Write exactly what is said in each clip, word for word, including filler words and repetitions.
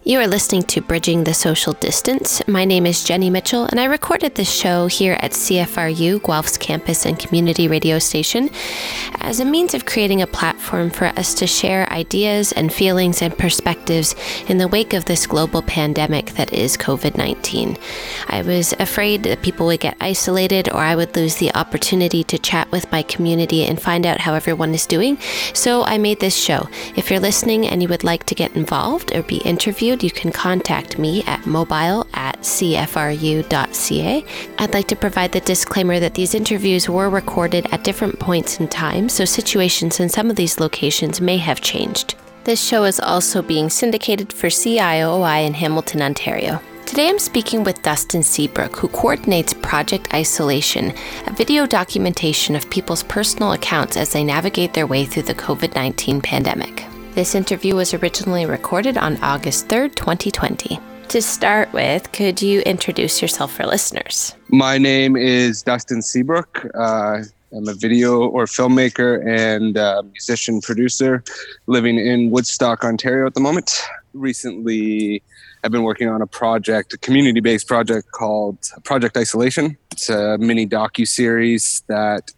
You are listening to Bridging the Social Distance. My name is Jenny Mitchell, and I recorded this show here at C F R U, Guelph's campus and community radio station, as a means of creating a platform for us to share ideas and feelings and perspectives in the wake of this global pandemic that is covid nineteen. I was afraid that people would get isolated or I would lose the opportunity to chat with my community and find out how everyone is doing, so I made this show. If you're listening and you would like to get involved or be interviewed, you can contact me at mobile at c f r u dot c a. I'd like to provide the disclaimer that these interviews were recorded at different points in time, so situations in some of these locations may have changed. This show is also being syndicated for C I O I in Hamilton, Ontario. Today I'm speaking with Dustin Seabrook, who coordinates Project Isolation, a video documentation of people's personal accounts as they navigate their way through the covid nineteen pandemic. This interview was originally recorded on August third, twenty twenty. To start with, could you introduce yourself for listeners? My name is Dustin Seabrook. Uh, I'm a video or filmmaker and uh, musician producer living in Woodstock, Ontario at the moment. Recently, I've been working on a project, a community-based project called Project Isolation. It's a mini docu-series that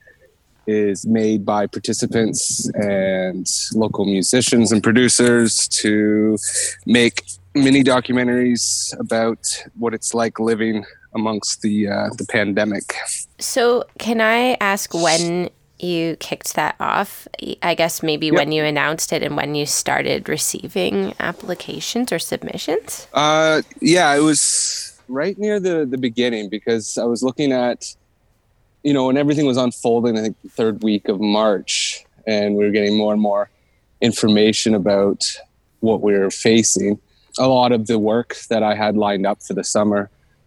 is made by participants and local musicians and producers to make mini documentaries about what it's like living amongst the uh, the pandemic. So can I ask when you kicked that off? I guess maybe yep. when you announced it and when you started receiving applications or submissions? Uh, yeah, it was right near the, the beginning because I was looking at, you know, when everything was unfolding, I think the third week of March, and we were getting more and more information about what we were facing. A lot of the work that I had lined up for the summer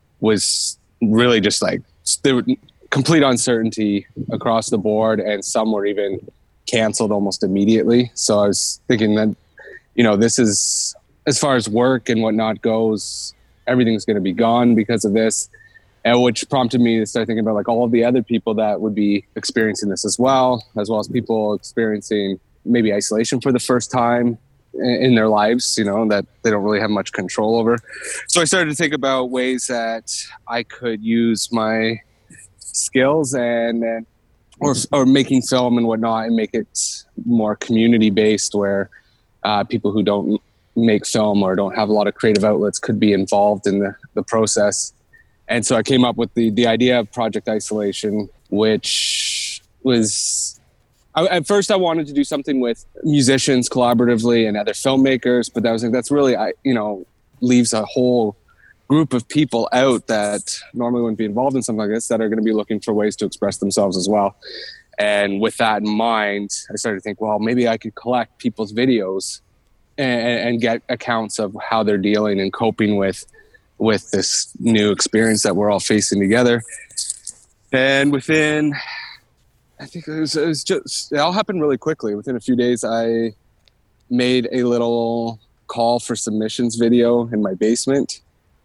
was really just like, there were complete uncertainty across the board, and some were even canceled almost immediately. So I was thinking that, you know, this is, as far as work and whatnot goes, everything's going to be gone because of this. And which prompted me to start thinking about like all of the other people that would be experiencing this as well, as well as people experiencing maybe isolation for the first time in their lives, you know, that they don't really have much control over. So I started to think about ways that I could use my skills and, and or, or making film and whatnot and make it more community based, where uh, people who don't make film or don't have a lot of creative outlets could be involved in the, the process. And so I came up with the, the idea of Project Isolation, which was, I, at first I wanted to do something with musicians collaboratively and other filmmakers, but that was like, that's really, I, you know, leaves a whole group of people out that normally wouldn't be involved in something like this, that are going to be looking for ways to express themselves as well. And with that in mind, I started to think, well, maybe I could collect people's videos and, and get accounts of how they're dealing and coping with with this new experience that we're all facing together. And within, I think it was, it was just, it all happened really quickly. Within a few days, I made a little call for submissions video in my basement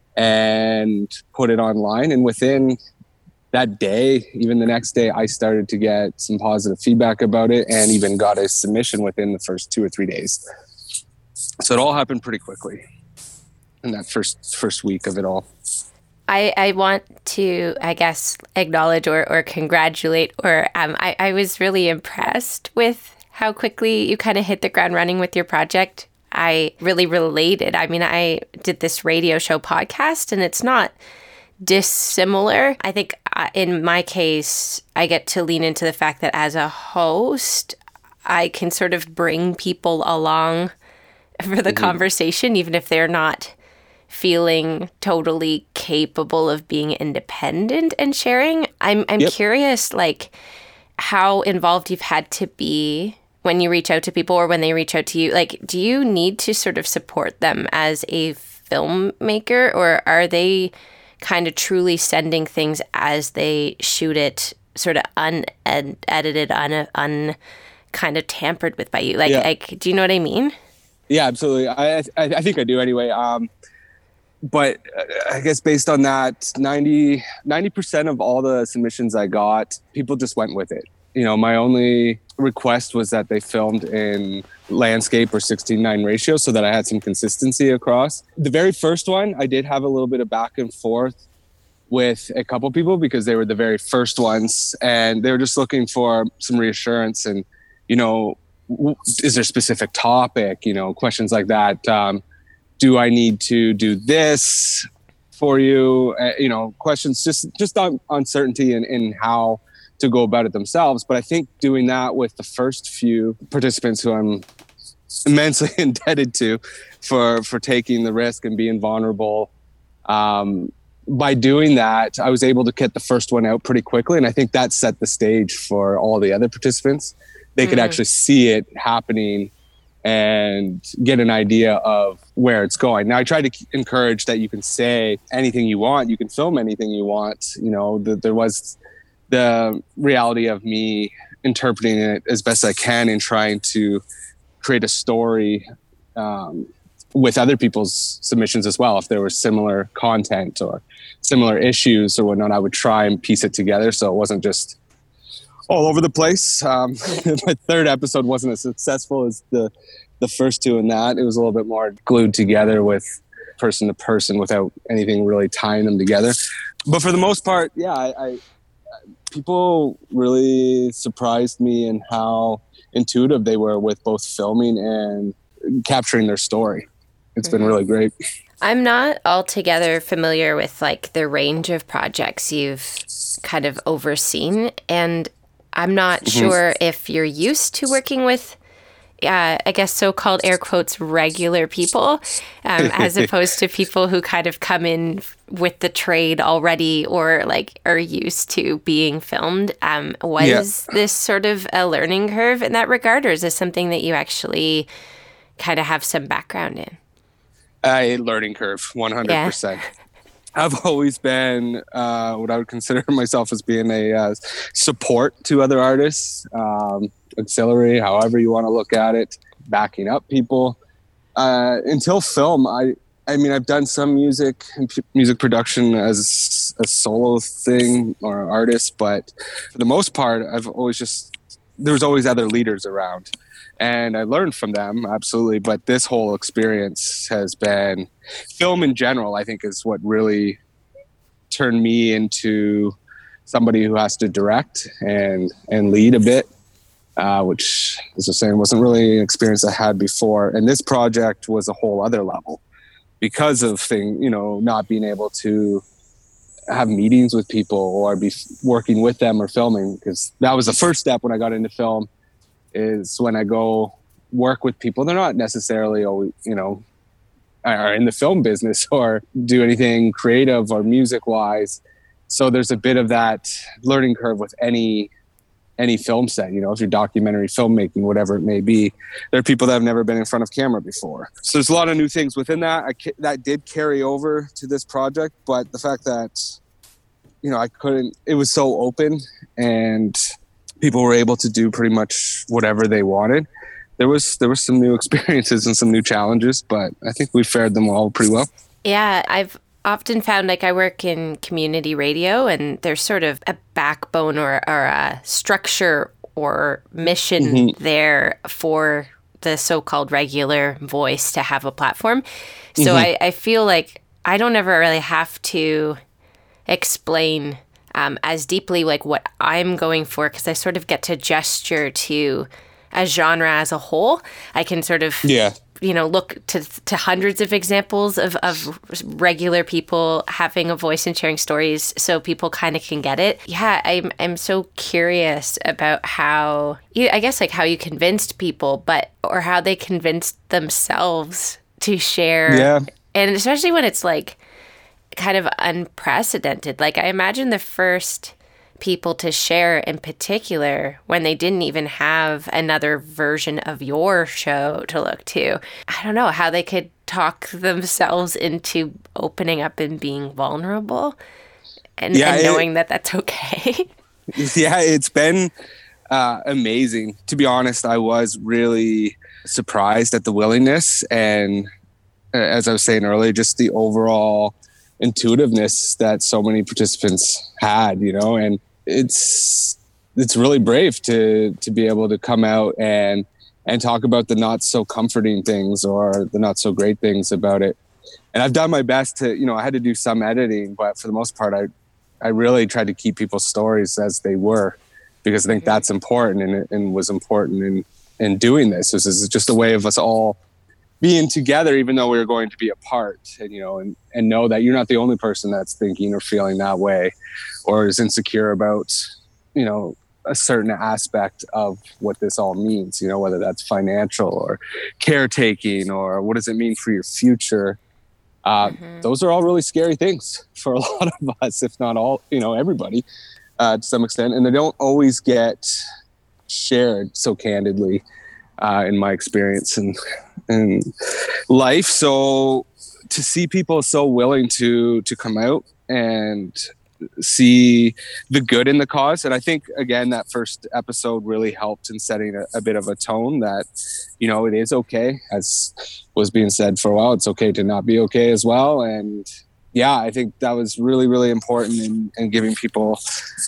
and put it online. And within that day, even the next day, I started to get some positive feedback about it and even got a submission within the first two or three days. So it all happened pretty quickly in that first first week of it all. I, I want to, I guess, acknowledge or, or congratulate, or um, I, I was really impressed with how quickly you kind of hit the ground running with your project. I really related. I mean, I did this radio show podcast, and it's not dissimilar. I think uh, in my case, I get to lean into the fact that as a host, I can sort of bring people along for the mm-hmm. conversation, even if they're not feeling totally capable of being independent and sharing. I'm I'm yep. curious, like, how involved you've had to be when you reach out to people or when they reach out to you. Like, do you need to sort of support them as a filmmaker, or are they kind of truly sending things as they shoot it, sort of unedited, un, un kind of tampered with by you? Like, yeah. like, do you know what I mean? Yeah, absolutely. I I, I think I do anyway. Um, But I guess based on that, ninety percent of all the submissions I got, people just went with it. you know, my only request was that they filmed in landscape or sixteen nine ratio so that I had some consistency across. The very first one, I did have a little bit of back and forth with a couple people because they were the very first ones and they were just looking for some reassurance and, you know, is there a specific topic, you know, questions like that. Um, do I need to do this for you? Uh, you know, questions just, just on uncertainty in, in how to go about it themselves. But I think doing that with the first few participants who I'm immensely indebted to for, for taking the risk and being vulnerable, um, by doing that, I was able to get the first one out pretty quickly. And I think that set the stage for all the other participants. They mm. could actually see it happening and get an idea of where it's going. Now, I try to encourage that you can say anything you want. You can film anything you want. You know, the, there was the reality of me interpreting it as best I can and trying to create a story um, with other people's submissions as well. If there was similar content or similar issues or whatnot, I would try and piece it together so it wasn't just all over the place. Um, my third episode wasn't as successful as the the first two in that. It was a little bit more glued together with person to person without anything really tying them together. But for the most part, yeah, I, I people really surprised me in how intuitive they were with both filming and capturing their story. It's been really great. I'm not altogether familiar with like the range of projects you've kind of overseen. And I'm not mm-hmm. sure if you're used to working with, uh, I guess, so-called air quotes, regular people, um, as opposed to people who kind of come in with the trade already or like are used to being filmed. Um, was yeah. this sort of a learning curve in that regard, or is this something that you actually kind of have some background in? A learning curve, one hundred percent. Yeah. I've always been uh, what I would consider myself as being a uh, support to other artists, um, auxiliary, however you want to look at it, backing up people. Uh, until film, I I mean, I've done some music and p- music production as a solo thing or an artist, but for the most part, I've always just, there was always other leaders around. And I learned from them, absolutely. But this whole experience has been, film in general, I think, is what really turned me into somebody who has to direct and, and lead a bit, uh, which, as I was saying, wasn't really an experience I had before. And this project was a whole other level because of thing, you know, not being able to have meetings with people or be working with them or filming, because that was the first step when I got into film. Is when I go work with people, they're not necessarily always, you know, are in the film business or do anything creative or music wise. So there's a bit of that learning curve with any, any film set, you know, if you're documentary filmmaking, whatever it may be, there are people that have never been in front of camera before. So there's a lot of new things within that. I, that did carry over to this project, but the fact that, you know, I couldn't, it was so open and people were able to do pretty much whatever they wanted. There was there was some new experiences and some new challenges, but I think we fared them all pretty well. Yeah, I've often found, like, I work in community radio, and there's sort of a backbone or, or a structure or mission mm-hmm. there for the so-called regular voice to have a platform. So mm-hmm. I, I feel like I don't ever really have to explain Um, as deeply like what I'm going for, because I sort of get to gesture to a genre as a whole. I can sort of, yeah. you know, look to to hundreds of examples of, of regular people having a voice and sharing stories so people kind of can get it. Yeah, I'm, I'm so curious about how, I guess like how you convinced people, but, or how they convinced themselves to share. Yeah. And especially when it's like, kind of unprecedented. Like, I imagine the first people to share in particular when they didn't even have another version of your show to look to. I don't know how they could talk themselves into opening up and being vulnerable and, yeah, and knowing it, that that's okay. Yeah, it's been uh, amazing. To be honest, I was really surprised at the willingness and, uh, as I was saying earlier, just the overall intuitiveness that so many participants had, you know, and it's it's really brave to to be able to come out and and talk about the not so comforting things or the not so great things about it. And I've done my best to, you know, I had to do some editing, but for the most part, I I really tried to keep people's stories as they were, because I think mm-hmm. that's important, and and was important in in doing this. This is just a way of us all being together, even though we were going to be apart, and, you know, and, and know that you're not the only person that's thinking or feeling that way or is insecure about, you know, a certain aspect of what this all means, you know, whether that's financial or caretaking or what does it mean for your future. Uh, mm-hmm. Those are all really scary things for a lot of us, if not all, you know, everybody uh, to some extent. And they don't always get shared so candidly uh, in my experience and in life. So to see people so willing to to come out and see the good in the cause. And I think, again, that first episode really helped in setting a, a bit of a tone that, you know, it is okay, as was being said for a while. It's okay to not be okay as well. And yeah, I think that was really, really important in, in giving people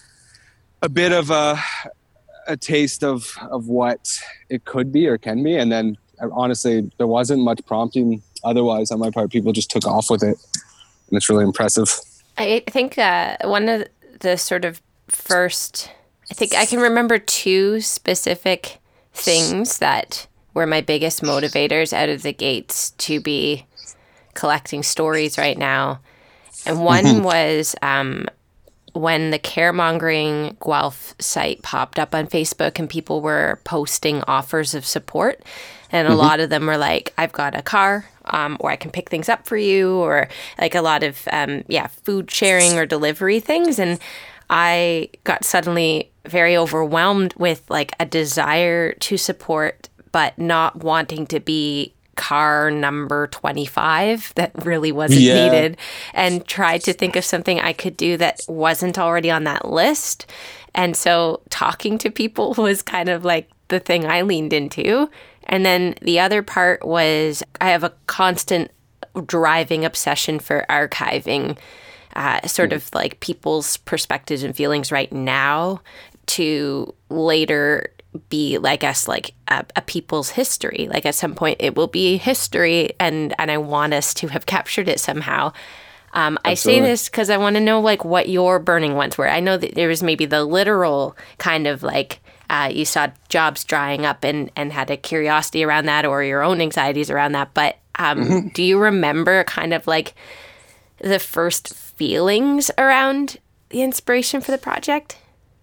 a bit of a, a taste of, of what it could be or can be. And then honestly, there wasn't much prompting otherwise on my part. People just took off with it, and it's really impressive. I think uh, one of the sort of first, I think I can remember two specific things that were my biggest motivators out of the gates to be collecting stories right now. And one mm-hmm. was um, when the Caremongering Guelph site popped up on Facebook and people were posting offers of support. And a mm-hmm. lot of them were like, I've got a car, um, or I can pick things up for you, or like a lot of, um, yeah, food sharing or delivery things. And I got suddenly very overwhelmed with like a desire to support, but not wanting to be car number twenty-five that really wasn't yeah. needed, and tried to think of something I could do that wasn't already on that list. And so talking to people was kind of like the thing I leaned into. And then the other part was I have a constant driving obsession for archiving uh, sort of like people's perspectives and feelings right now to later be, I guess, like a, a people's history. Like at some point it will be history, and, and I want us to have captured it somehow. Um, I say this because I want to know like what your burning ones were. I know that there was maybe the literal kind of like, Uh, you saw jobs drying up and, and had a curiosity around that, or your own anxieties around that. But um, mm-hmm. do you remember kind of like the first feelings around the inspiration for the project?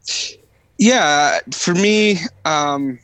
Yeah, for me, um,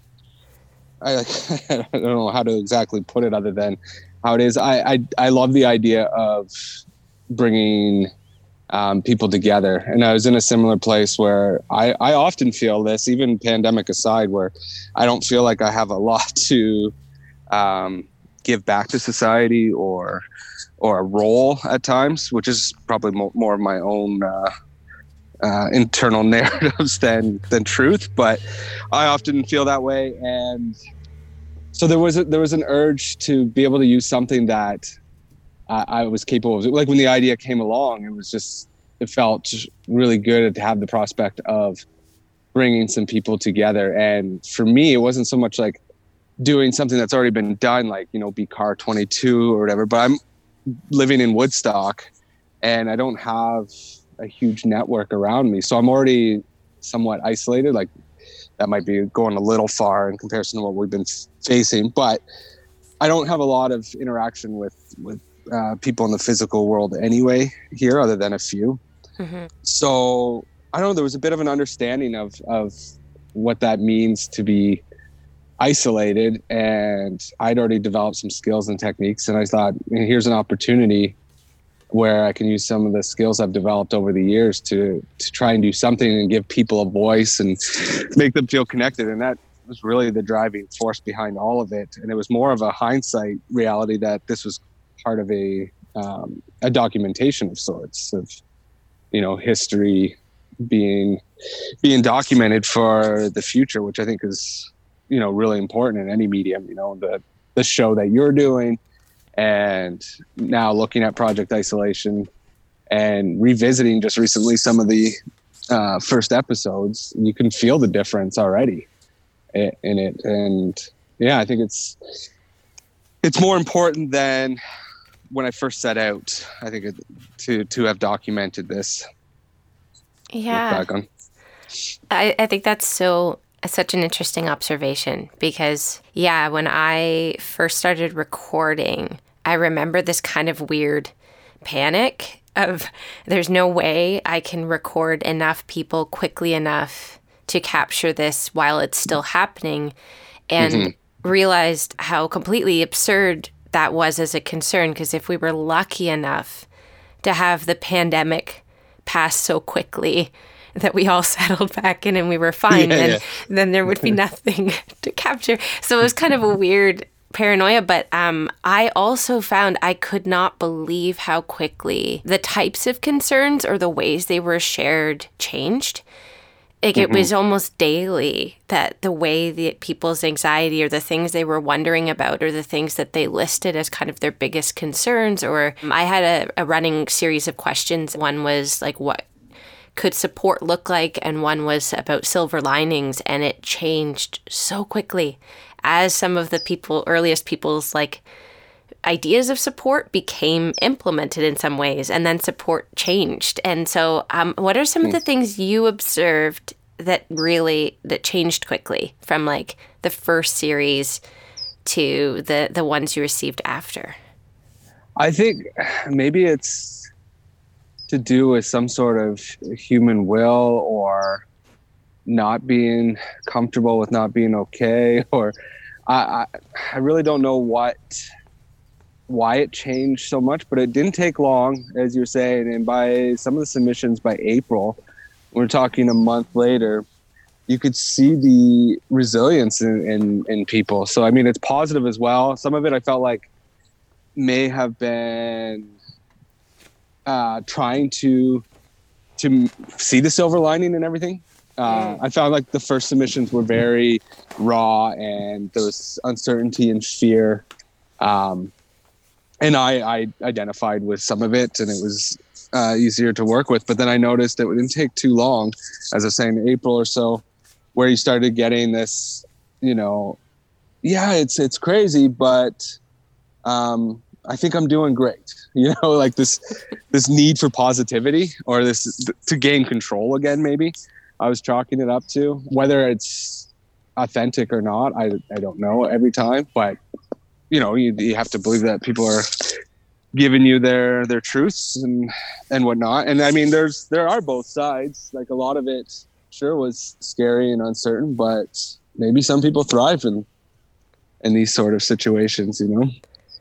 I, I don't know how to exactly put it other than how it is. I, I, I love the idea of bringing Um, people together. And I was in a similar place where I, I often feel this, even pandemic aside, where I don't feel like I have a lot to um, give back to society or or a role at times, which is probably mo- more of my own uh, uh, internal narratives than than truth. But I often feel that way, and so there was a, there was an urge to be able to use something that I was capable of. Like when the idea came along, it was just, it felt really good to have the prospect of bringing some people together. And for me, it wasn't so much like doing something that's already been done, like, you know, be car twenty-two or whatever, but I'm living in Woodstock and I don't have a huge network around me. So I'm already somewhat isolated. Like that might be going a little far in comparison to what we've been facing, but I don't have a lot of interaction with, with, Uh, people in the physical world anyway here, other than a few. Mm-hmm. So I don't know, there was a bit of an understanding of of what that means to be isolated, and I'd already developed some skills and techniques, and I thought, here's an opportunity where I can use some of the skills I've developed over the years to to try and do something and give people a voice and make them feel connected. And that was really the driving force behind all of it. And it was more of a hindsight reality that this was part of a um, a documentation of sorts of, you know, history being being documented for the future, which I think is, you know, really important in any medium. You know, the the show that you're doing, and now looking at Project Isolation and revisiting just recently some of the uh, first episodes, you can feel the difference already in, in it. And yeah, I think it's, it's more important than when I first set out, I think, it, to, to have documented this. Yeah. I, I think that's so, such an interesting observation because, yeah, when I first started recording, I remember this kind of weird panic of there's no way I can record enough people quickly enough to capture this while it's still happening, and mm-hmm. realized how completely absurd that was as a concern, because if we were lucky enough to have the pandemic pass so quickly that we all settled back in and we were fine, yeah, then, yeah. then there would be nothing to capture. So it was kind of a weird paranoia, but um, I also found I could not believe how quickly the types of concerns or the ways they were shared changed. Like mm-hmm. it was almost daily that the way that people's anxiety or the things they were wondering about or the things that they listed as kind of their biggest concerns, or um, I had a, a running series of questions. One was like, what could support look like? And one was about silver linings, and it changed so quickly as some of the people, earliest people's like ideas of support became implemented in some ways, and then support changed. And so um, what are some of the things you observed that really, that changed quickly from like the first series to the, the ones you received after? I think maybe it's to do with some sort of human will, or not being comfortable with not being okay, or I, I, I really don't know what, why it changed so much, but it didn't take long, as you're saying. And by some of the submissions by April, we're talking a month later, you could see the resilience in, in, in people. So, I mean, it's positive as well. Some of it I felt like may have been uh, trying to, to see the silver lining and everything. Uh, I found like the first submissions were very raw, and there was uncertainty and fear. Um, and I, I identified with some of it, and it was uh, easier to work with. But then I noticed it didn't take too long, as I was saying, April or so, where you started getting this, you know, yeah, it's it's crazy, but um, I think I'm doing great. You know, like this this need for positivity, or this to gain control again, maybe. I was chalking it up to, whether it's authentic or not, I I don't know every time, but you know, you, you have to believe that people are giving you their their truths and and whatnot. And I mean, there's there are both sides. Like a lot of it, sure, was scary and uncertain, but maybe some people thrive in in these sort of situations. You know?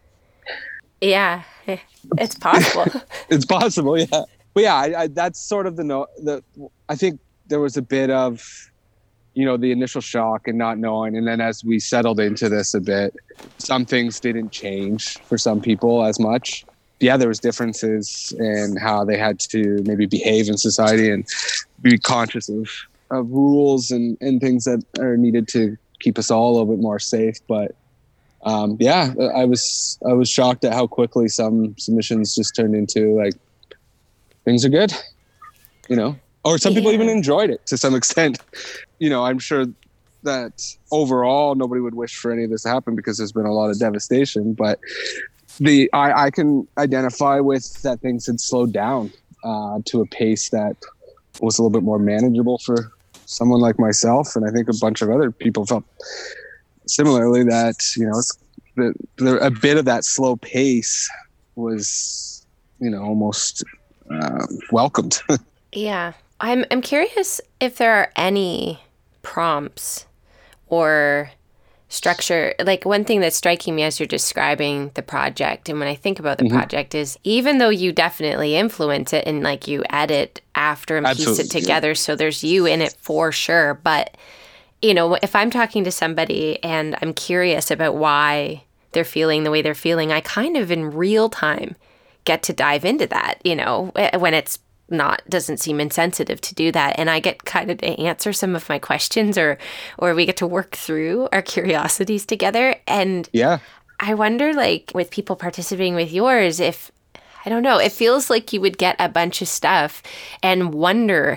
Yeah, it's possible. It's possible, yeah. But yeah, I, I, that's sort of the no. The I think. There was a bit of, you know, the initial shock and not knowing. And then as we settled into this a bit, some things didn't change for some people as much. Yeah, there was differences in how they had to maybe behave in society and be conscious of, of rules and, and things that are needed to keep us all a little bit more safe. But um, yeah, I was I was shocked at how quickly some submissions just turned into like, things are good, you know. Or some people yeah. even enjoyed it to some extent. You know, I'm sure that overall nobody would wish for any of this to happen because there's been a lot of devastation. But the I, I can identify with that things had slowed down uh, to a pace that was a little bit more manageable for someone like myself. And I think a bunch of other people felt similarly that, you know, it's, the, the, a bit of that slow pace was, you know, almost uh, welcomed. Yeah. I'm I'm curious if there are any prompts or structure. Like one thing that's striking me as you're describing the project, and when I think about the mm-hmm. project, is even though you definitely influence it and like you edit after and Absolutely. piece it together, yeah. so there's you in it for sure. But, you know, if I'm talking to somebody and I'm curious about why they're feeling the way they're feeling, I kind of in real time get to dive into that, you know, when it's not doesn't seem insensitive to do that, and I get kind of to answer some of my questions, or or we get to work through our curiosities together. And yeah, I wonder, like with people participating with yours, if I don't know, it feels like you would get a bunch of stuff and wonder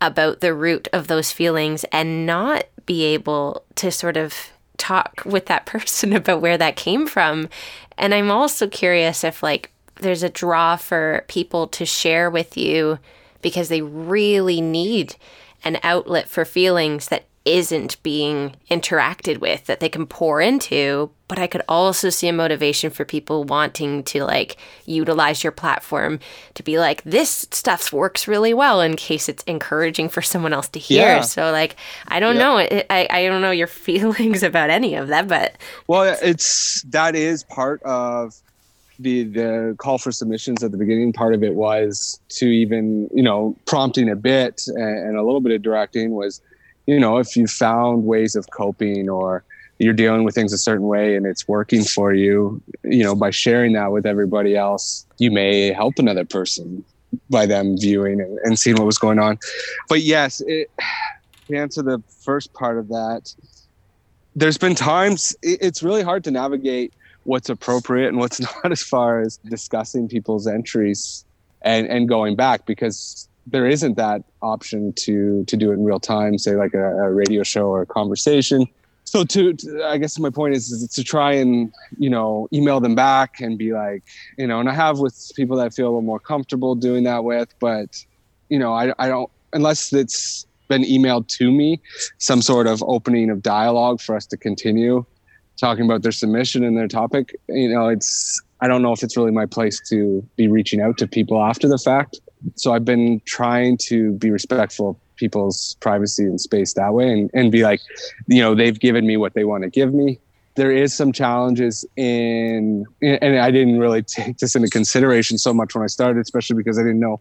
about the root of those feelings and not be able to sort of talk with that person about where that came from. And I'm also curious if like there's a draw for people to share with you because they really need an outlet for feelings that isn't being interacted with, that they can pour into. But I could also see a motivation for people wanting to like utilize your platform to be like, this stuff works really well in case it's encouraging for someone else to hear. Yeah. So like, I don't yeah. know. I, I don't know your feelings about any of that, but. Well, it's, that is part of the, the call for submissions at the beginning. Part of it was to even, you know, prompting a bit and, and a little bit of directing was, you know, if you found ways of coping or you're dealing with things a certain way and it's working for you, you know, by sharing that with everybody else, you may help another person by them viewing and, and seeing what was going on. But yes, it, to answer the first part of that, there's been times it, it's really hard to navigate what's appropriate and what's not as far as discussing people's entries and, and going back, because there isn't that option to to do it in real time, say like a, a radio show or a conversation. So to, to I guess my point is, is to try and, you know, email them back and be like, you know, and I have with people that I feel a little more comfortable doing that with, but, you know, I, I don't, unless it's been emailed to me, some sort of opening of dialogue for us to continue talking about their submission and their topic, you know, it's, I don't know if it's really my place to be reaching out to people after the fact. So I've been trying to be respectful of people's privacy and space that way and, and be like, you know, they've given me what they want to give me. There is some challenges in, and I didn't really take this into consideration so much when I started, especially because I didn't know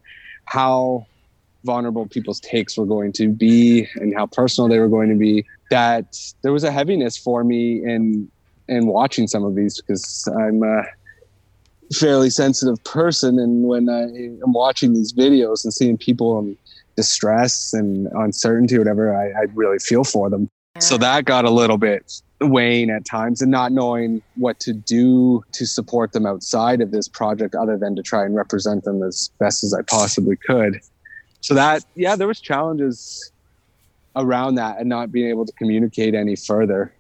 how vulnerable people's takes were going to be and how personal they were going to be, that there was a heaviness for me in, in watching some of these, because I'm a fairly sensitive person. And when I am watching these videos and seeing people in distress and uncertainty, whatever, I, I really feel for them. So that got a little bit weighing at times, and not knowing what to do to support them outside of this project other than to try and represent them as best as I possibly could. So that, yeah, there was challenges around that and not being able to communicate any further.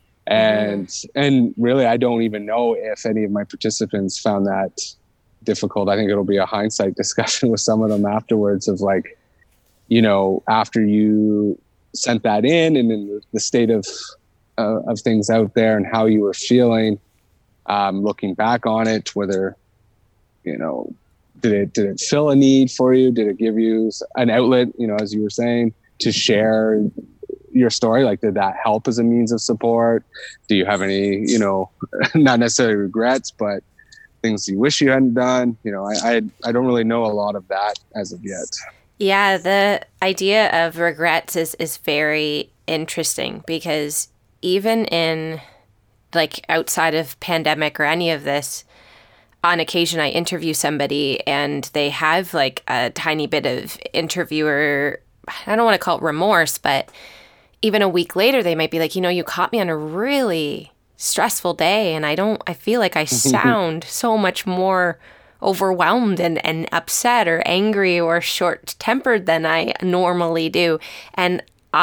And, mm. and really, I don't even know if any of my participants found that difficult. I think it'll be a hindsight discussion with some of them afterwards of like, you know, after you sent that in and in the state of, uh, of things out there and how you were feeling, um, looking back on it, whether, you know, did it, did it fill a need for you? Did it give you an outlet, you know, as you were saying, to share your story? Like, did that help as a means of support? Do you have any, you know, not necessarily regrets, but things you wish you hadn't done? You know, I, I, I don't really know a lot of that as of yet. Yeah, the idea of regrets is, is very interesting, because even in like outside of pandemic or any of this, on occasion I interview somebody and they have like a tiny bit of interviewer, I don't want to call it remorse, but even a week later, they might be like, you know, you caught me on a really stressful day, and I don't, I feel like I sound so much more overwhelmed and, and upset or angry or short-tempered than I normally do. And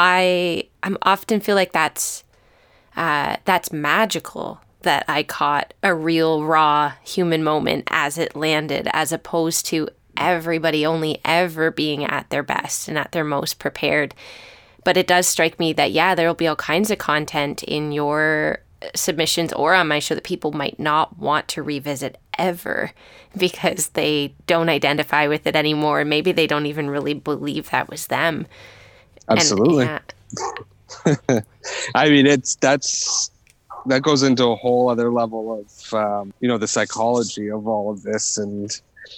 I, I'm often feel like that's, uh, that's magical, that I caught a real raw human moment as it landed, as opposed to everybody only ever being at their best and at their most prepared. But it does strike me that, yeah, there will be all kinds of content in your submissions or on my show that people might not want to revisit ever because they don't identify with it anymore. Maybe they don't even really believe that was them. Absolutely. And, yeah. I mean, it's, that's, that goes into a whole other level of, um, you know, the psychology of all of this, and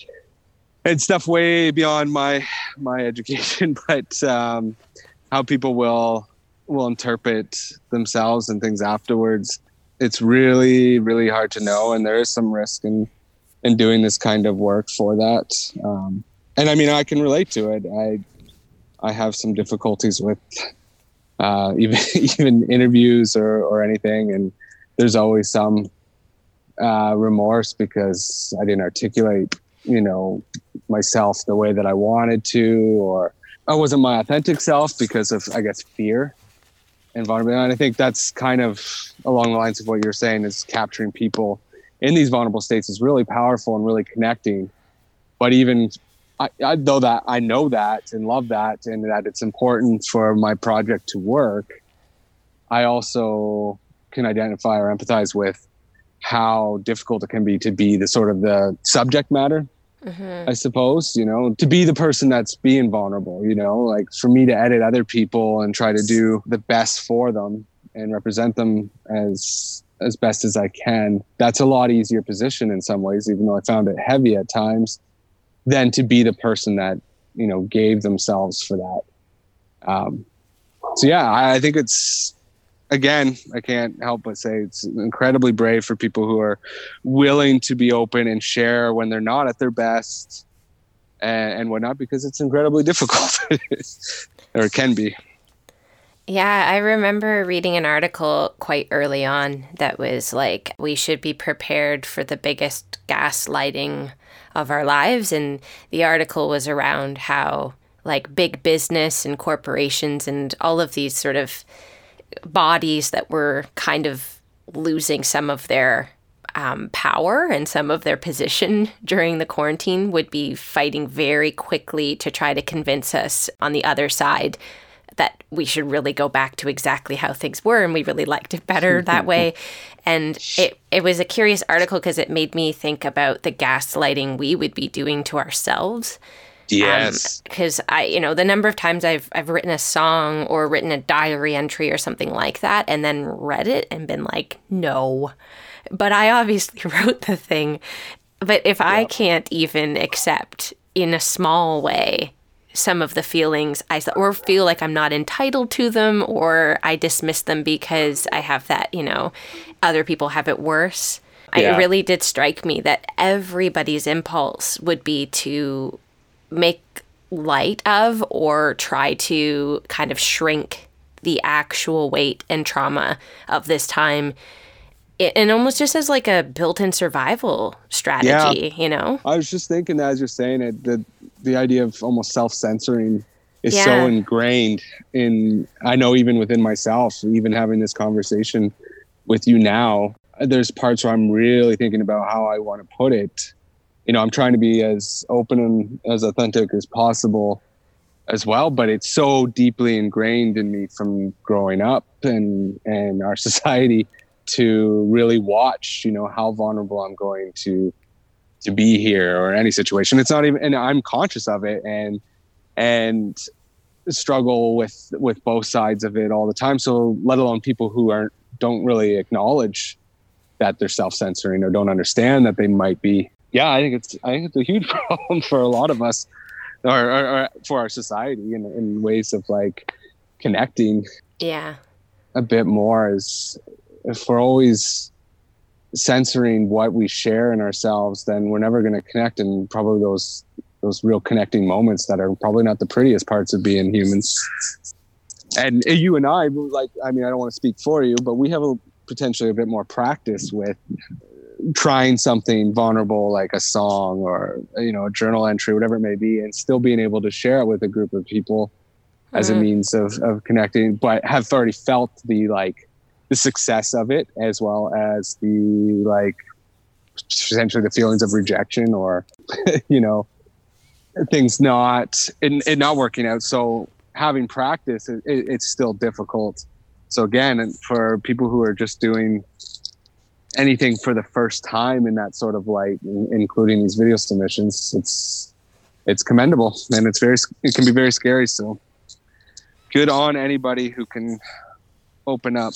it's stuff way beyond my, my education, but, um, how people will will interpret themselves and things afterwards. It's really, really hard to know. And there is some risk in, in doing this kind of work for that. Um, and I mean, I can relate to it. I I have some difficulties with uh, even even interviews or, or anything. And there's always some uh, remorse because I didn't articulate, you know, myself the way that I wanted to, or I wasn't my authentic self because of, I guess, fear and vulnerability. And I think that's kind of along the lines of what you're saying, is capturing people in these vulnerable states is really powerful and really connecting. But even I, I though that I know that and love that, and that it's important for my project to work, I also can identify or empathize with how difficult it can be to be the sort of the subject matter. Mm-hmm. I suppose, you know, to be the person that's being vulnerable, you know, like for me to edit other people and try to do the best for them and represent them as as best as I can. That's a lot easier position in some ways, even though I found it heavy at times, than to be the person that, you know, gave themselves for that. Um, so, yeah, I, I think it's, again, I can't help but say it's incredibly brave for people who are willing to be open and share when they're not at their best and, and whatnot, because it's incredibly difficult, or it can be. Yeah, I remember reading an article quite early on that was like, we should be prepared for the biggest gaslighting of our lives. And the article was around how like big business and corporations and all of these sort of bodies that were kind of losing some of their um, power and some of their position during the quarantine would be fighting very quickly to try to convince us on the other side that we should really go back to exactly how things were, and we really liked it better that way. And it, it was a curious article because it made me think about the gaslighting we would be doing to ourselves. Yes. Because um, I, you know, the number of times I've I've written a song or written a diary entry or something like that, and then read it and been like, no, but I obviously wrote the thing. But if yep. I can't even accept in a small way some of the feelings I or feel like I'm not entitled to them, or I dismiss them because I have that, you know, other people have it worse. Yeah. It really did strike me that everybody's impulse would be to make light of or try to kind of shrink the actual weight and trauma of this time, and almost just as like a built-in survival strategy. Yeah. You know, I was just thinking as you're saying it, that the idea of almost self-censoring is yeah. so ingrained in, I know even within myself, even having this conversation with you now, there's parts where I'm really thinking about how I want to put it. You know, I'm trying to be as open and as authentic as possible as well, but it's so deeply ingrained in me from growing up and, and our society to really watch, you know, how vulnerable I'm going to, to be here or in any situation. It's not even, and I'm conscious of it and, and struggle with, with both sides of it all the time. So let alone people who aren't, don't really acknowledge that they're self-censoring or don't understand that they might be. Yeah, I think it's I think it's a huge problem for a lot of us, or, or, or for our society, in, in ways of like connecting. Yeah, a bit more. Is if we're always censoring what we share in ourselves, then we're never going to connect, and probably those those real connecting moments that are probably not the prettiest parts of being humans. And you and I, like, I mean, I don't want to speak for you, but we have a potentially a bit more practice with trying something vulnerable like a song or, you know, a journal entry, whatever it may be, and still being able to share it with a group of people mm-hmm. as a means of, of connecting, but have already felt the like the success of it, as well as the like essentially the feelings of rejection or you know, things not it, it not working out. So having practice, it, it, it's still difficult. So again, for people who are just doing anything for the first time in that sort of light, including these video submissions, it's it's commendable, and it's very it can be very scary. So good on anybody who can open up.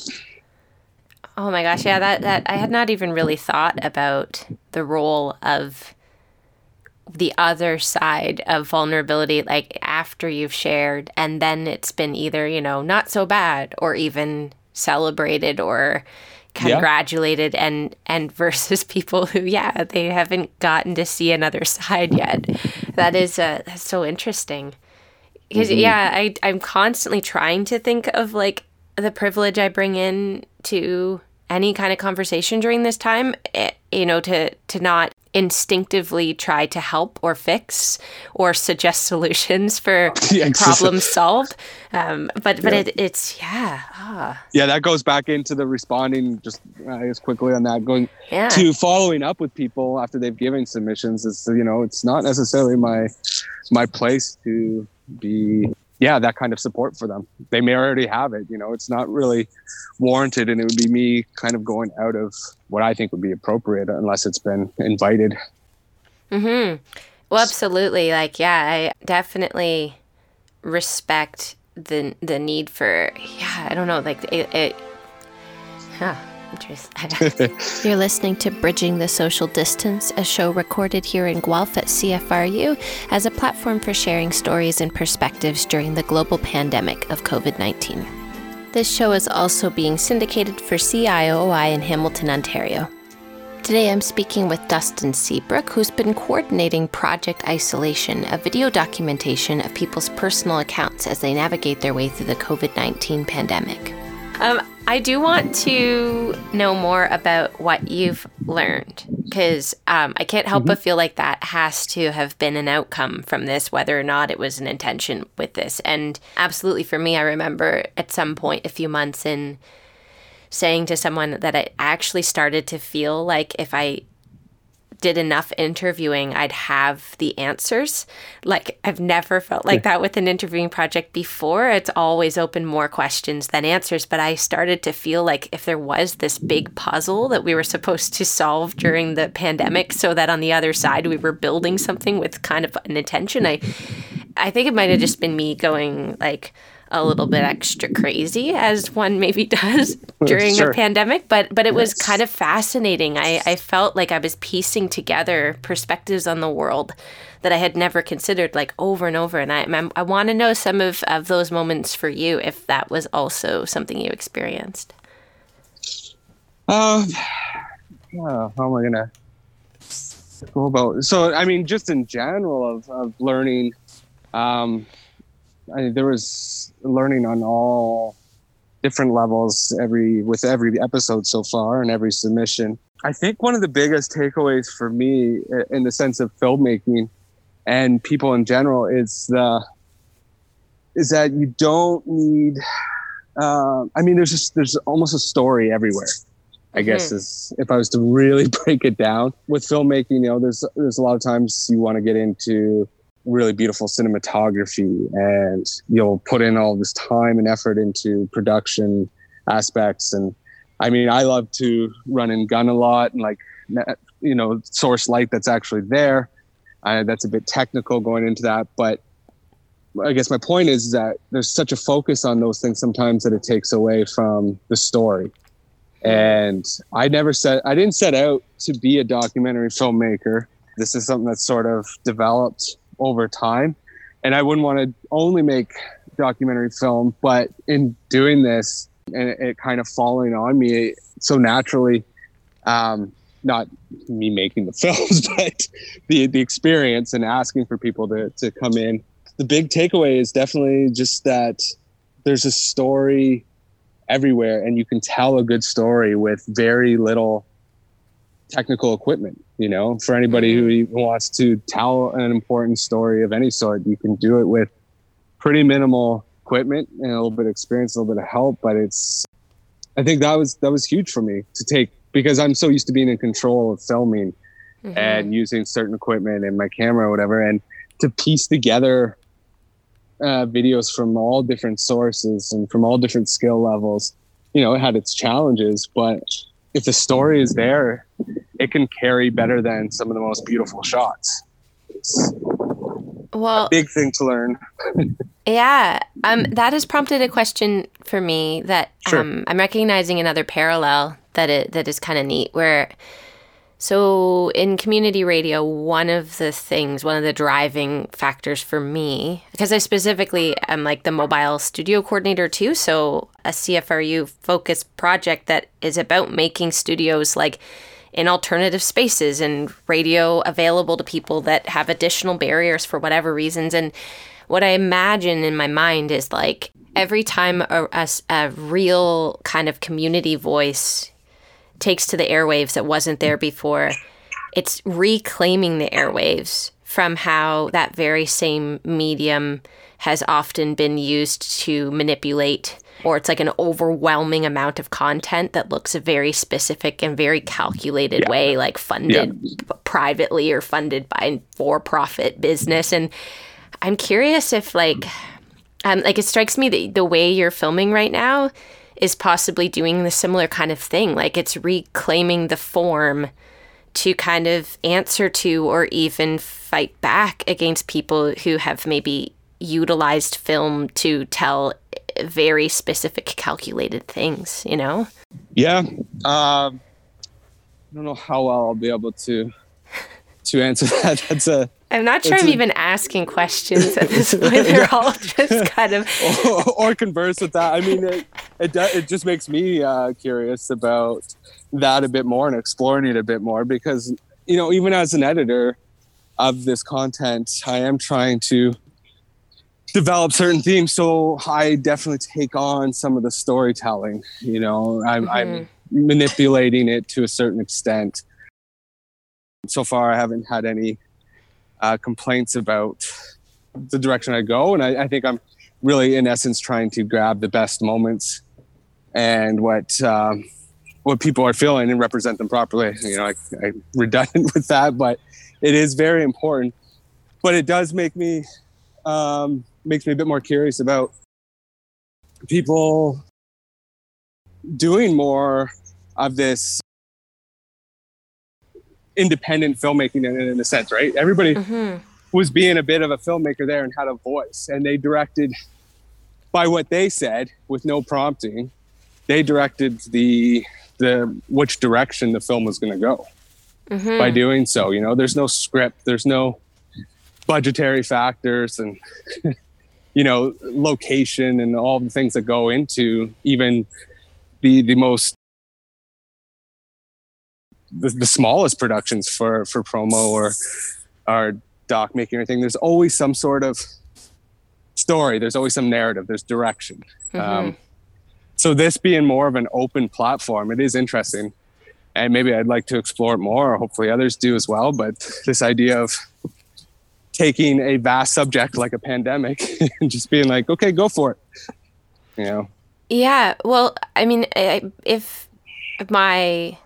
Oh my gosh, yeah, that that I had not even really thought about the role of the other side of vulnerability, like after you've shared, and then it's been either, you know, not so bad or even celebrated or congratulated, yeah. and and versus people who, yeah, they haven't gotten to see another side yet. That is uh, that's so interesting. Because mm-hmm. yeah, I I'm constantly trying to think of like the privilege I bring in to any kind of conversation during this time. It, you know, to to not instinctively try to help or fix or suggest solutions for yeah, problems solved. Um, but but yeah. it, it's, yeah. Ah. Yeah, that goes back into the responding just uh, as quickly on that, going Yeah. to following up with people after they've given submissions. It's, you know, it's not necessarily my my place to be, yeah, that kind of support for them. They may already have it, you know, it's not really warranted, and it would be me kind of going out of what I think would be appropriate unless it's been invited. Mm-hmm. Well, absolutely. Like, yeah, I definitely respect the the need for, yeah, I don't know, like it, it huh, interesting. You're listening to Bridging the Social Distance, a show recorded here in Guelph at C F R U as a platform for sharing stories and perspectives during the global pandemic of covid nineteen. This show is also being syndicated for C I O I in Hamilton, Ontario. Today I'm speaking with Dustin Seabrook, who's been coordinating Project Isolation, a video documentation of people's personal accounts as they navigate their way through the covid nineteen pandemic. Um, I do want to know more about what you've learned, because um, I can't help mm-hmm. but feel like that has to have been an outcome from this, whether or not it was an intention with this. And absolutely for me, I remember at some point a few months in saying to someone that I actually started to feel like if I did enough interviewing, I'd have the answers. Like, I've never felt like that with an interviewing project before. It's always opened more questions than answers. But I started to feel like if there was this big puzzle that we were supposed to solve during the pandemic, so that on the other side we were building something with kind of an intention, I, I think it might have just been me going like a little bit extra crazy, as one maybe does during sure. the pandemic, but but it yes. was kind of fascinating. I, I felt like I was piecing together perspectives on the world that I had never considered, like over and over. And I I, I want to know some of, of those moments for you, if that was also something you experienced. Um, uh, how am I gonna go about? So I mean, just in general of of learning. Um, I, there was learning on all different levels every with every episode so far and every submission. I think one of the biggest takeaways for me in the sense of filmmaking and people in general is the is that you don't need. Uh, I mean, there's just there's almost a story everywhere. I mm-hmm. guess is if I was to really break it down with filmmaking, you know, there's there's a lot of times you want to get into really beautiful cinematography, and you'll put in all this time and effort into production aspects. And I mean, I love to run and gun a lot, and like, you know, source light that's actually there. Uh, that's a bit technical going into that, but I guess my point is that there's such a focus on those things sometimes that it takes away from the story. And I never said, I didn't set out to be a documentary filmmaker. This is something that's sort of developed over time, and I wouldn't want to only make documentary film, but in doing this and it, it kind of falling on me so naturally, um, not me making the films, but the the experience and asking for people to, to come in. The big takeaway is definitely just that there's a story everywhere, and you can tell a good story with very little technical equipment. You know, for anybody who wants to tell an important story of any sort, you can do it with pretty minimal equipment and a little bit of experience, a little bit of help. But it's, I think that was, that was huge for me to take, because I'm so used to being in control of filming mm-hmm. and using certain equipment and my camera or whatever. And to piece together uh, videos from all different sources and from all different skill levels, you know, it had its challenges, but if the story is there, it can carry better than some of the most beautiful shots. It's well, a big thing to learn. Yeah. Um, that has prompted a question for me that sure. um, I'm recognizing another parallel that it, that is kind of neat, where so in community radio, one of the things, one of the driving factors for me, because I specifically am like the mobile studio coordinator too, so a C F R U focused project that is about making studios like in alternative spaces and radio available to people that have additional barriers for whatever reasons. And what I imagine in my mind is like every time a, a, a real kind of community voice takes to the airwaves that wasn't there before, it's reclaiming the airwaves from how that very same medium has often been used to manipulate, or it's like an overwhelming amount of content that looks a very specific and very calculated yeah. way, like funded yeah. p- privately or funded by for-profit business. And I'm curious if like, um, like it strikes me that the way you're filming right now is possibly doing the similar kind of thing. Like it's reclaiming the form to kind of answer to or even fight back against people who have maybe utilized film to tell very specific calculated things, you know? Yeah. Um, I don't know how well I'll be able to to answer that. That's a I'm not sure I'm a, even asking questions at this point. They're yeah. all just kind of... or, or converse with that. I mean, it it, do, it just makes me uh, curious about that a bit more and exploring it a bit more because, you know, even as an editor of this content, I am trying to develop certain themes. So I definitely take on some of the storytelling, you know, I'm, mm-hmm. I'm manipulating it to a certain extent. So far, I haven't had any uh, complaints about the direction I go. And I, I think I'm really, in essence, trying to grab the best moments and what um, what people are feeling and represent them properly. You know, I, I'm redundant with that, but it is very important. But it does make me um, makes me a bit more curious about people doing more of this independent filmmaking in, in a sense, right? Everybody mm-hmm. was being a bit of a filmmaker there and had a voice, and they directed by what they said with no prompting. They directed the the which direction the film was going to go mm-hmm. by doing so. You know, there's no script, there's no budgetary factors, and you know, location and all the things that go into even the the most the, the smallest productions for for promo or or doc making or anything. There's always some sort of story, there's always some narrative, there's direction. Mm-hmm. Um, so this being more of an open platform, it is interesting, and maybe I'd like to explore it more, or hopefully others do as well. But this idea of taking a vast subject like a pandemic and just being like, okay, go for it, you know? Yeah, well, I mean, if my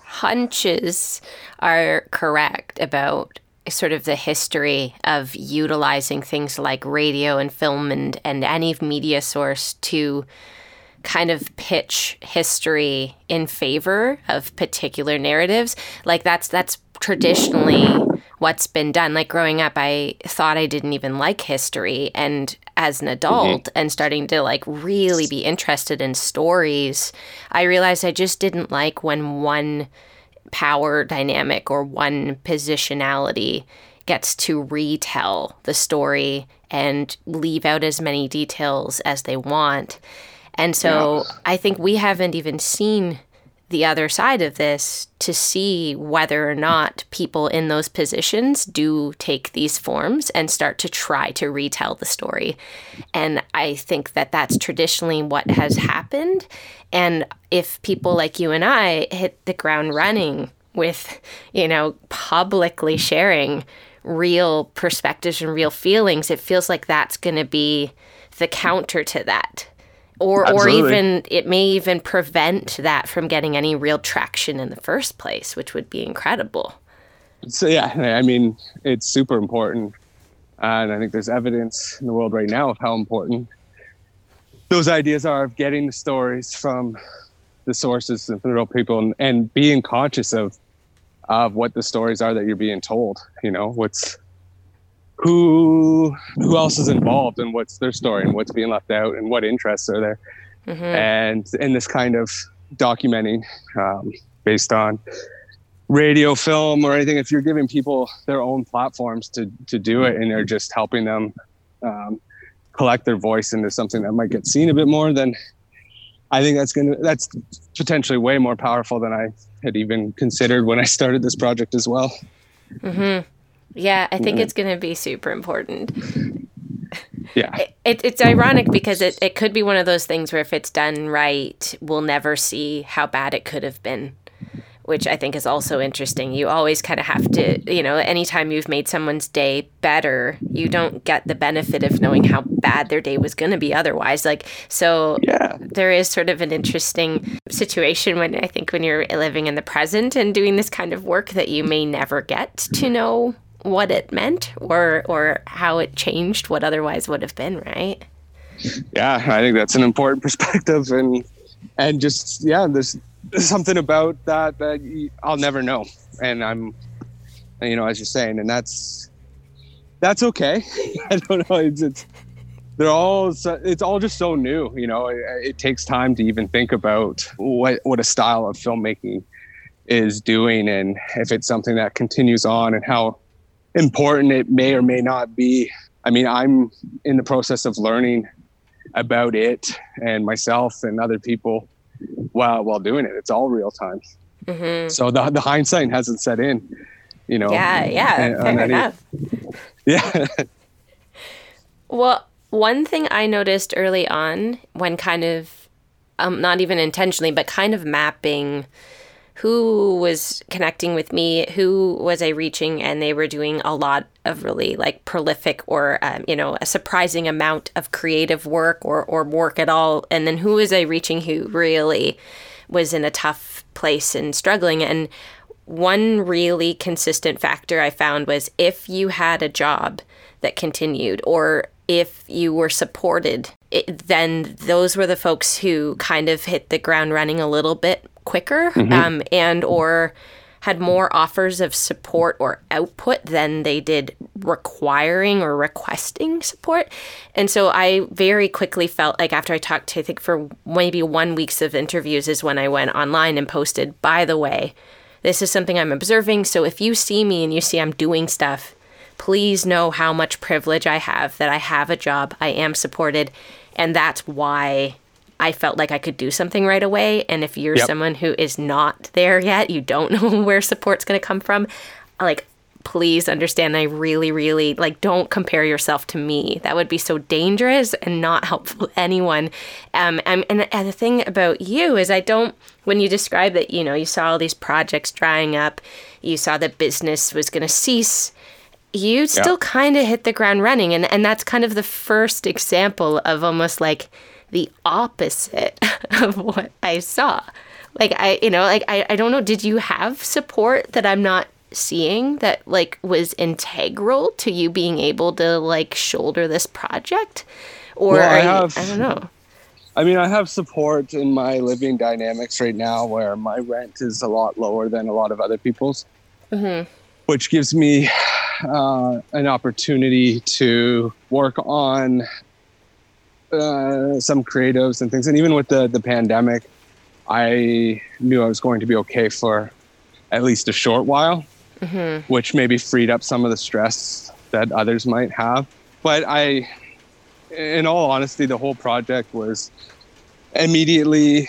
hunches are correct about sort of the history of utilizing things like radio and film and, and any media source to kind of pitch history in favor of particular narratives, like that's that's traditionally what's been done. Like growing up, I thought I didn't even like history, and as an adult mm-hmm. and starting to like really be interested in stories, I realized I just didn't like when one power dynamic or one positionality gets to retell the story and leave out as many details as they want. And so yeah. I think we haven't even seen the other side of this to see whether or not people in those positions do take these forms and start to try to retell the story. And I think that that's traditionally what has happened. And if people like you and I hit the ground running with, you know, publicly sharing real perspectives and real feelings, it feels like that's going to be the counter to that. Or Absolutely. or even, it may even prevent that from getting any real traction in the first place, which would be incredible. So, yeah, I mean, it's super important. And I think there's evidence in the world right now of how important those ideas are of getting the stories from the sources and from the real people, and, and being conscious of of what the stories are that you're being told. You know, what's who who else is involved and what's their story and what's being left out and what interests are there. Mm-hmm. And in this kind of documenting um, based on radio, film, or anything, if you're giving people their own platforms to to do it and you're just helping them um, collect their voice into something that might get seen a bit more, then I think that's gonna that's potentially way more powerful than I had even considered when I started this project as well. Mm-hmm. Yeah, I think yeah. it's going to be super important. Yeah. It, it, it's ironic because it, it could be one of those things where if it's done right, we'll never see how bad it could have been. which I think is also interesting. You always kind of have to, you know, anytime you've made someone's day better, you don't get the benefit of knowing how bad their day was going to be otherwise. Like, so Yeah. there is sort of an interesting situation when I think when you're living in the present and doing this kind of work that you may never get to know what it meant or or how it changed what otherwise would have been, right? Yeah, I think that's an important perspective, and and just yeah, there's, there's something about that that you, I'll never know, and I'm, you know, as you're saying, and that's that's okay. I don't know. It's, it's they're all so, it's all just so new, you know. It, it takes time to even think about what what a style of filmmaking is doing, and if it's something that continues on, and how important it may or may not be. I mean, I'm in the process of learning about it and myself and other people while while doing it. It's all real time. Mm-hmm. So the the hindsight hasn't set in, you know. Yeah, yeah, and, fair any, enough. Yeah. Well, one thing I noticed early on when kind of, um, not even intentionally, but kind of mapping who was connecting with me, who was I reaching, and they were doing a lot of really like prolific or, um, you know, a surprising amount of creative work or, or work at all. And then who was I reaching who really was in a tough place and struggling. And one really consistent factor I found was if you had a job that continued or if you were supported, it, then those were the folks who kind of hit the ground running a little bit quicker, mm-hmm. um, and or had more offers of support or output than they did requiring or requesting support. And so I very quickly felt like after I talked to, I think for maybe one week's of interviews is when I went online and posted, by the way, this is something I'm observing. So if you see me and you see I'm doing stuff, please know how much privilege I have, that I have a job, I am supported. And that's why I felt like I could do something right away. And if you're yep. someone who is not there yet, you don't know where support's going to come from, like, please understand, I really, really, like, don't compare yourself to me. That would be so dangerous and not helpful to anyone. Um, and, and the thing about you is I don't, when you describe that, you know, you saw all these projects drying up, you saw that business was going to cease, you still yeah. kind of hit the ground running. And, and that's kind of the first example of almost like the opposite of what I saw. Like, I, you know, like, I, I don't know, did you have support that I'm not seeing that like was integral to you being able to like shoulder this project? Or well, I, you, have, I don't know. I mean, I have support in my living dynamics right now where my rent is a lot lower than a lot of other people's, mm-hmm. which gives me uh, an opportunity to work on uh, some creatives and things. And even with the, the pandemic, I knew I was going to be okay for at least a short while, mm-hmm. which maybe freed up some of the stress that others might have. But I, in all honesty, the whole project was immediately,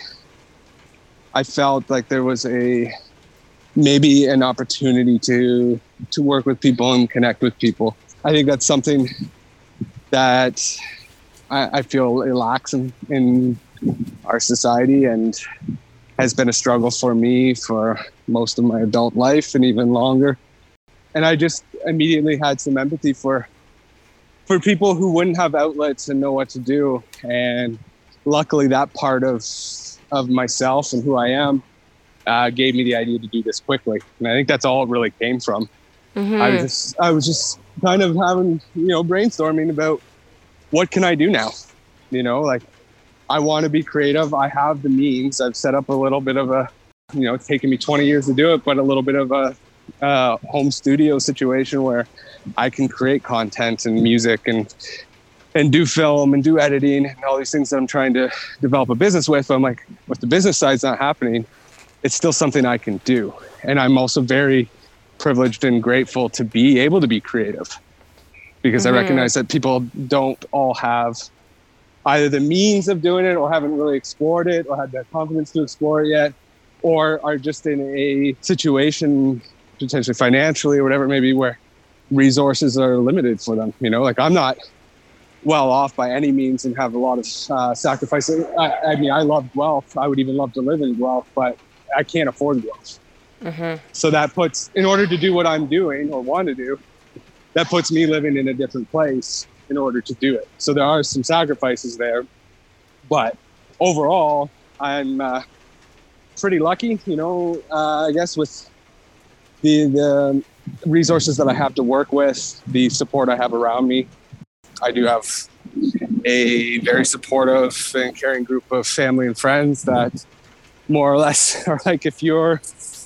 I felt like there was a, maybe an opportunity to, to work with people and connect with people. I think that's something that I, I feel it lacks in, in our society and has been a struggle for me for most of my adult life and even longer. And I just immediately had some empathy for for people who wouldn't have outlets and know what to do. And luckily that part of of myself and who I am uh, gave me the idea to do this quickly. And I think that's all it really came from. Mm-hmm. I was just I was just kind of having, you know, brainstorming about what can I do now? You know, like, I want to be creative. I have the means. I've set up a little bit of a, you know, it's taken me twenty years to do it, but a little bit of a uh, home studio situation where I can create content and music and and do film and do editing and all these things that I'm trying to develop a business with. I'm like, if the business side's not happening, it's still something I can do. And I'm also very privileged and grateful to be able to be creative because mm-hmm. I recognize that people don't all have either the means of doing it or haven't really explored it or had the confidence to explore it yet, or are just in a situation, potentially financially or whatever it may be, where resources are limited for them. You know, like, I'm not well off by any means and have a lot of uh, sacrifices. I, I mean, I love wealth. I would even love to live in wealth, but I can't afford wealth. Mm-hmm. So that puts, in order to do what I'm doing or want to do, that puts me living in a different place in order to do it. So there are some sacrifices there, but overall, I'm uh, pretty lucky, you know, uh, I guess with the, the resources that I have to work with, the support I have around me. I do have a very supportive and caring group of family and friends that more or less are like, if you're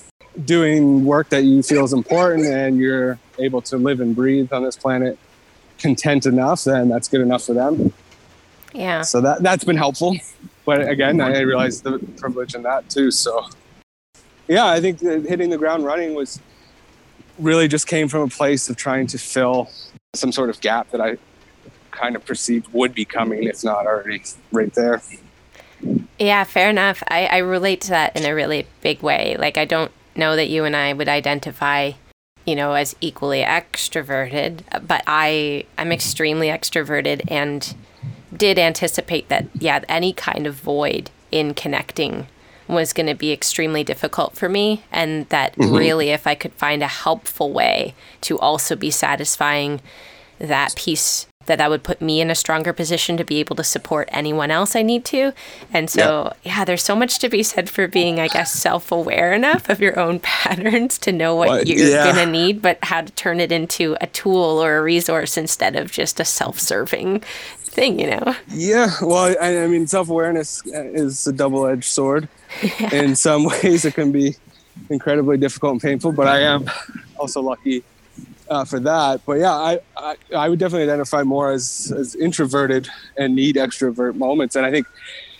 doing work that you feel is important and you're able to live and breathe on this planet content enough, then that's good enough for them. Yeah. So that, that's been helpful. But again, I realized the privilege in that too. So yeah, I think that hitting the ground running was really just came from a place of trying to fill some sort of gap that I kind of perceived would be coming, if not already right there. Yeah, fair enough. I, I relate to that in a really big way. Like, I don't know that you and I would identify, you know, as equally extroverted, but I, I'm extremely extroverted and did anticipate that, yeah, any kind of void in connecting was going to be extremely difficult for me. And that mm-hmm. really, if I could find a helpful way to also be satisfying that piece, that that would put me in a stronger position to be able to support anyone else I need to. And so, yeah, yeah there's so much to be said for being, I guess, self-aware enough of your own patterns to know what well, you're yeah. going to need, but how to turn it into a tool or a resource instead of just a self-serving thing, you know? Yeah, well, I, I mean, self-awareness is a double-edged sword. Yeah. In some ways, it can be incredibly difficult and painful, but I am also lucky Uh, for that. But yeah, I, I I would definitely identify more as, as introverted and need extrovert moments. And I think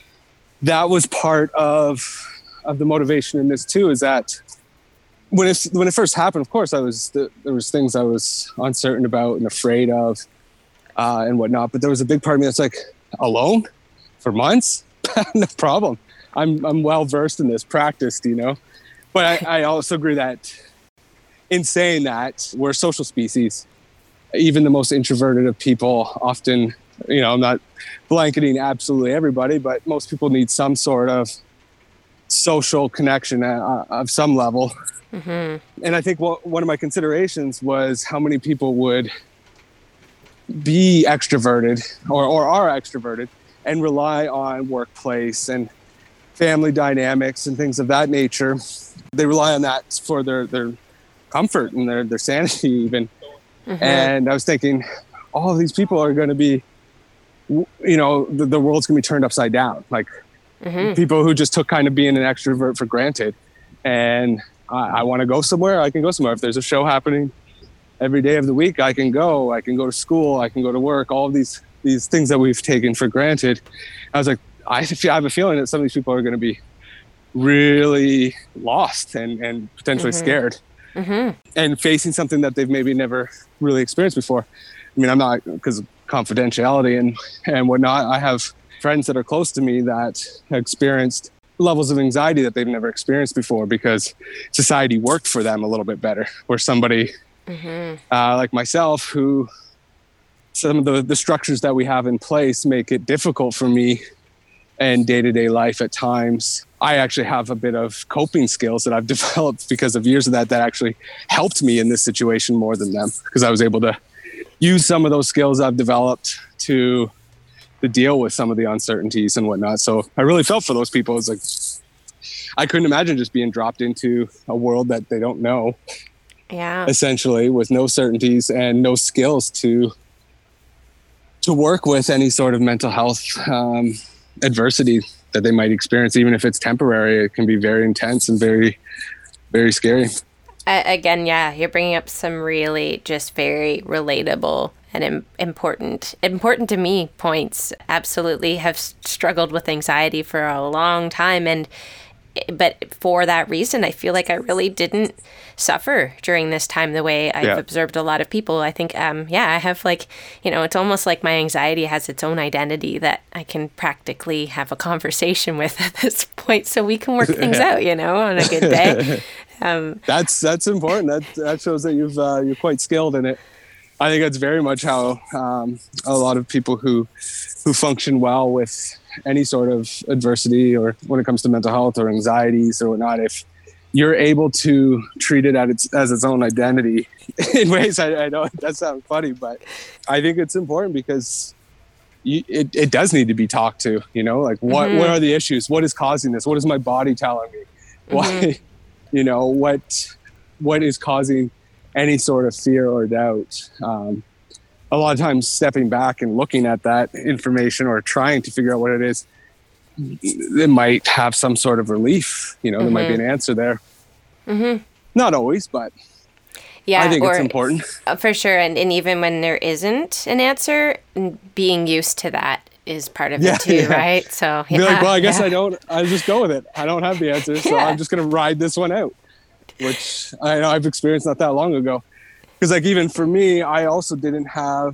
that was part of of the motivation in this too, is that when it, when it first happened, of course, I was there was things I was uncertain about and afraid of uh, and whatnot. But there was a big part of me that's like, alone for months? No problem. I'm I'm well versed in this, practiced, you know. But I, I also agree that in saying that, we're a social species. Even the most introverted of people often, you know, I'm not blanketing absolutely everybody, but most people need some sort of social connection uh, of some level. Mm-hmm. And I think what, one of my considerations was how many people would be extroverted or, or are extroverted and rely on workplace and family dynamics and things of that nature. They rely on that for their, their comfort and their, their sanity even. Mm-hmm. And I was thinking, all of these people are going to be, you know, the, the world's going to be turned upside down. Like mm-hmm. people who just took kind of being an extrovert for granted. And I, I want to go somewhere, I can go somewhere. If there's a show happening every day of the week, I can go. I can go to school, I can go to work, all of these, these things that we've taken for granted. I was like, I, I have a feeling that some of these people are going to be really lost and, and potentially mm-hmm. scared. Mm-hmm. And facing something that they've maybe never really experienced before. I mean, I'm not, because of confidentiality and, and whatnot, I have friends that are close to me that have experienced levels of anxiety that they've never experienced before because society worked for them a little bit better. Where somebody mm-hmm. uh, like myself, who some of the, the structures that we have in place make it difficult for me and day-to-day life at times. I actually have a bit of coping skills that I've developed because of years of that that actually helped me in this situation more than them, because I was able to use some of those skills I've developed to to deal with some of the uncertainties and whatnot. So I really felt for those people. It's like, I couldn't imagine just being dropped into a world that they don't know, yeah, essentially, with no certainties and no skills to to work with any sort of mental health um, adversity that they might experience. Even if it's temporary, it can be very intense and very, very scary. Uh, again, yeah, you're bringing up some really just very relatable and im- important, important to me points. Absolutely have struggled with anxiety for a long time. And, but for that reason, I feel like I really didn't suffer during this time the way I've yeah. observed a lot of people. I think, um, yeah, I have like, you know, it's almost like my anxiety has its own identity that I can practically have a conversation with at this point, so we can work things yeah. out, you know, on a good day. Um, that's that's important. That that shows that you've uh, you're quite skilled in it. I think that's very much how um, a lot of people who who function well with any sort of adversity, or when it comes to mental health or anxieties or whatnot, if you're able to treat it as its, as its own identity in ways. I, I know that sounds funny, but I think it's important because you, it, it does need to be talked to, you know, like what, Mm-hmm. what are the issues? What is causing this? What is my body telling me? Mm-hmm. Why, you know, what, what is causing any sort of fear or doubt? Um, a lot of times stepping back and looking at that information or trying to figure out what it is, it might have some sort of relief, you know, mm-hmm. there might be an answer there. Mm-hmm. Not always, but yeah, I think or, it's important. Uh, for sure. And, and even when there isn't an answer, being used to that is part of yeah, it too, yeah. right? So, yeah, be like, well, I guess yeah. I don't, I just go with it. I don't have the answer, so yeah. I'm just going to ride this one out, which I know I've experienced not that long ago. Because like even for me, I also didn't have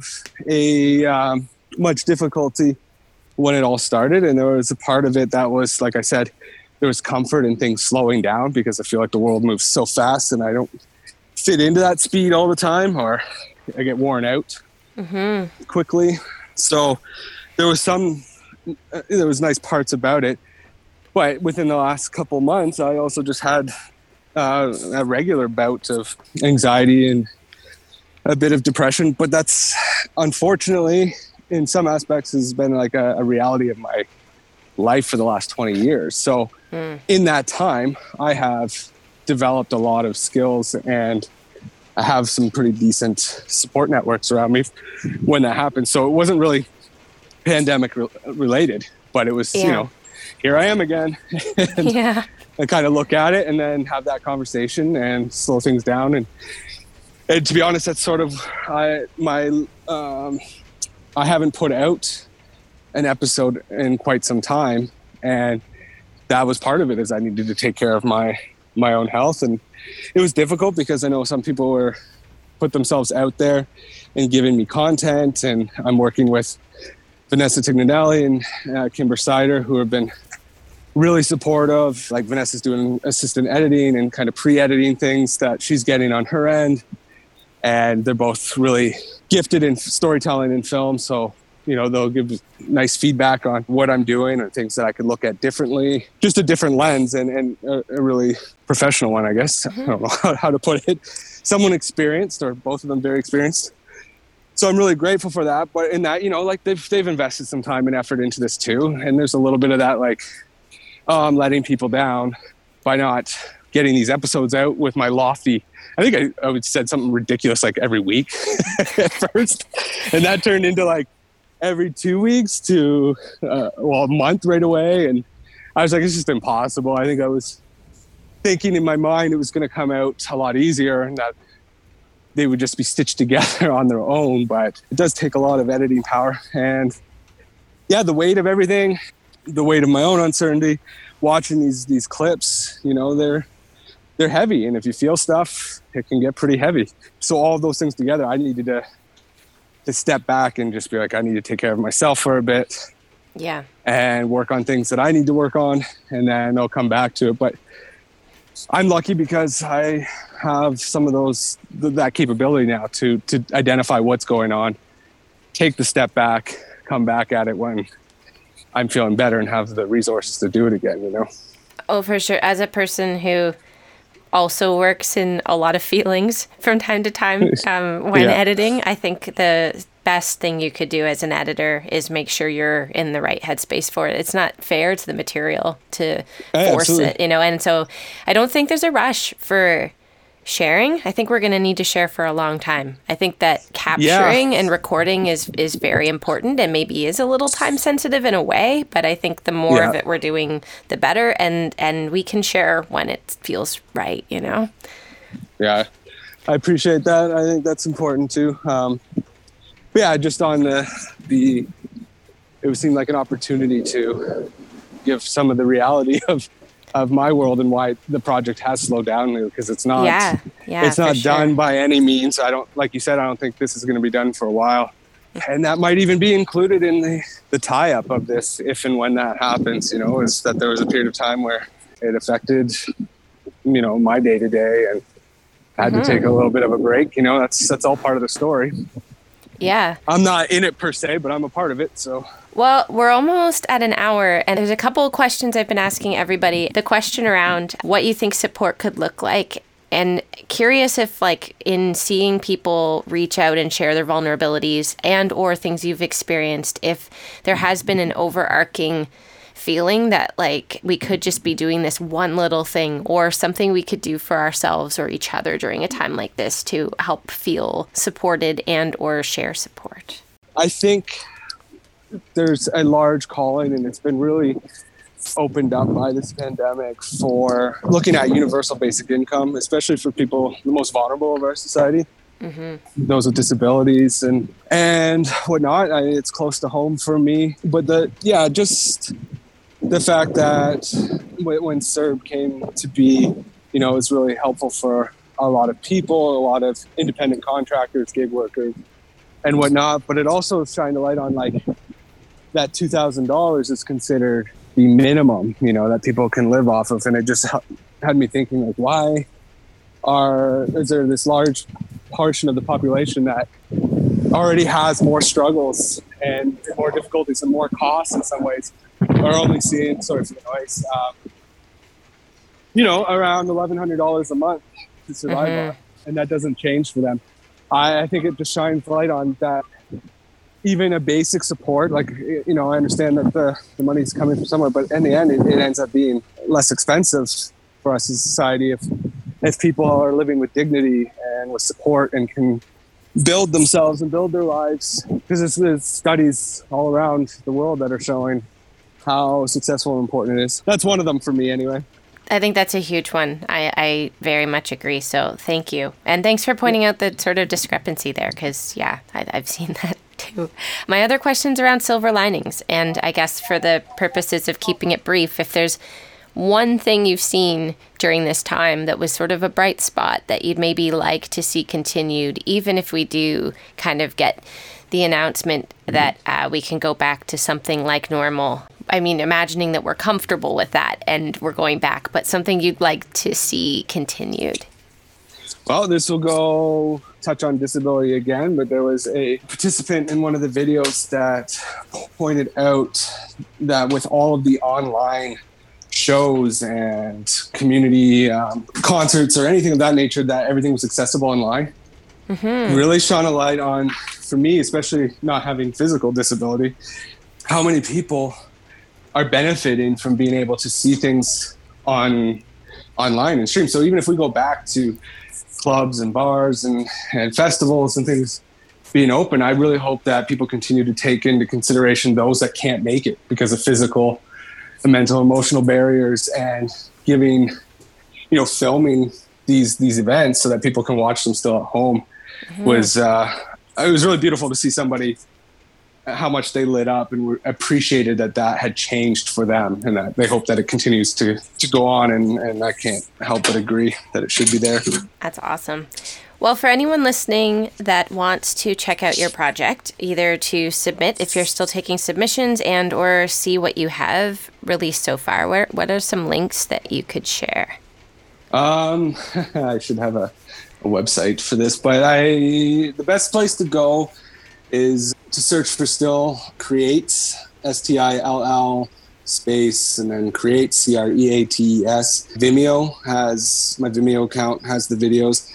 a um, much difficulty when it all started. And there was a part of it that was, like I said, there was comfort in things slowing down because I feel like the world moves so fast and I don't fit into that speed all the time, or I get worn out mm-hmm. quickly. So there was some, uh, there was nice parts about it. But within the last couple months, I also just had uh, a regular bout of anxiety and a bit of depression. But that's unfortunately, in some aspects, has been like a, a reality of my life for the last twenty years. So mm. in that time, I have developed a lot of skills and I have some pretty decent support networks around me when that happened. So it wasn't really pandemic re- related, but it was, yeah. you know, here I am again. and yeah. I kind of look at it and then have that conversation and slow things down. And, and to be honest, that's sort of I, my, um, I haven't put out an episode in quite some time. And that was part of it, is I needed to take care of my, my own health. And it was difficult because I know some people were put themselves out there and giving me content. And I'm working with Vanessa Tignanelli and uh, Kimber Sider, who have been really supportive. Like Vanessa's doing assistant editing and kind of pre-editing things that she's getting on her end. And they're both really gifted in storytelling and film. So, you know, they'll give nice feedback on what I'm doing or things that I could look at differently, just a different lens and, and a, a really professional one, I guess. Mm-hmm. I don't know how, how to put it. Someone experienced, or both of them very experienced. So I'm really grateful for that. But in that, you know, like they've, they've invested some time and effort into this too. And there's a little bit of that, like, oh, I'm letting people down by not getting these episodes out with my lofty, I think I, I would said something ridiculous like every week at first. And that turned into like every two weeks to, uh, well, a month right away. And I was like, it's just impossible. I think I was thinking in my mind it was going to come out a lot easier and that they would just be stitched together on their own. But it does take a lot of editing power. And yeah, the weight of everything, the weight of my own uncertainty, watching these these clips, you know, they're they're heavy. And if you feel stuff, it can get pretty heavy. So all of those things together, I needed to to step back and just be like, I need to take care of myself for a bit. Yeah. And work on things that I need to work on, and then I'll come back to it. But I'm lucky because I have some of those, that capability now to to identify what's going on, take the step back, come back at it when I'm feeling better and have the resources to do it again, you know? Oh, for sure. As a person who also works in a lot of feelings from time to time um, when yeah. editing, I think the best thing you could do as an editor is make sure you're in the right headspace for it. It's not fair to the material to yeah, force absolutely. it, you know? And so I don't think there's a rush for sharing. I think we're going to need to share for a long time. I think that capturing yeah. and recording is is very important and maybe is a little time sensitive in a way, but I think the more yeah. of it we're doing, the better, and and we can share when it feels right, you know? Yeah, I appreciate that. I think that's important too. Um, but yeah, just on the, the, it would seem like an opportunity to give some of the reality of of my world and why the project has slowed down, because it's not, yeah, yeah, it's not sure. done by any means. I don't, like you said, I don't think this is going to be done for a while. And that might even be included in the, the tie-up of this, if and when that happens, you know, is that there was a period of time where it affected, you know, my day to day and had mm-hmm. to take a little bit of a break. You know, that's, that's all part of the story. Yeah. I'm not in it per se, but I'm a part of it. So. Well, we're almost at an hour, and there's a couple of questions I've been asking everybody. The question around what you think support could look like, and curious if, like, in seeing people reach out and share their vulnerabilities and or things you've experienced, if there has been an overarching feeling that, like, we could just be doing this one little thing or something we could do for ourselves or each other during a time like this to help feel supported and or share support. I think there's a large calling, and it's been really opened up by this pandemic, for looking at universal basic income, especially for people the most vulnerable of our society, mm-hmm. those with disabilities and and whatnot. I, it's close to home for me. But the yeah, just the fact that when CERB came to be, you know, it was really helpful for a lot of people, a lot of independent contractors, gig workers, and whatnot. But it also shined a light on, like, that two thousand dollars is considered the minimum, you know, that people can live off of. And it just had me thinking, like, why are, is there this large portion of the population that already has more struggles and more difficulties and more costs in some ways, are only seeing, sorry for the noise, um, you know, around eleven hundred dollars a month to survive mm-hmm. on, and that doesn't change for them. I, I think it just shines light on that. Even a basic support, like, you know, I understand that the, the money's coming from somewhere, but in the end, it, it ends up being less expensive for us as a society if if people are living with dignity and with support and can build themselves and build their lives. Because there's studies all around the world that are showing how successful and important it is. That's one of them for me, anyway. I think that's a huge one. I, I very much agree. So thank you. And thanks for pointing out the sort of discrepancy there, because, yeah, I, I've seen that too. My other question's around silver linings. And I guess for the purposes of keeping it brief, if there's one thing you've seen during this time that was sort of a bright spot that you'd maybe like to see continued, even if we do kind of get the announcement that uh, we can go back to something like normal. I mean, imagining that we're comfortable with that and we're going back, but something you'd like to see continued. Well, this will go touch on disability again, but there was a participant in one of the videos that pointed out that with all of the online shows and community um, concerts or anything of that nature, that everything was accessible online. Mm-hmm. Really shone a light on, for me, especially not having physical disability, how many people are benefiting from being able to see things on online and stream. So even if we go back to clubs and bars and, and festivals and things being open, I really hope that people continue to take into consideration those that can't make it because of physical and mental, emotional barriers, and giving, you know, filming these these events so that people can watch them still at home. Mm-hmm. was uh, it was really beautiful to see somebody, how much they lit up and were appreciated that that had changed for them, and that they hope that it continues to, to go on. And, and I can't help but agree that it should be there. That's awesome. Well, for anyone listening that wants to check out your project, either to submit if you're still taking submissions and or see what you have released so far, where, what are some links that you could share? Um, I should have a, a website for this, but I the best place to go is to search for Still Creates, S T I L L space, and then Creates, C R E A T E S. Vimeo has, my Vimeo account has the videos.